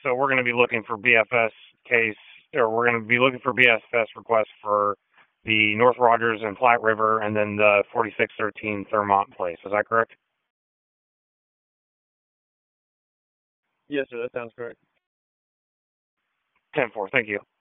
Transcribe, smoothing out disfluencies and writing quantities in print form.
So we're going to be looking for BFS case, or we're going to be looking for BFS requests for the North Rogers and Platte River, and then the 4613 Thermont place. Is that correct? Yes, sir. That sounds correct. 10-4. Thank you.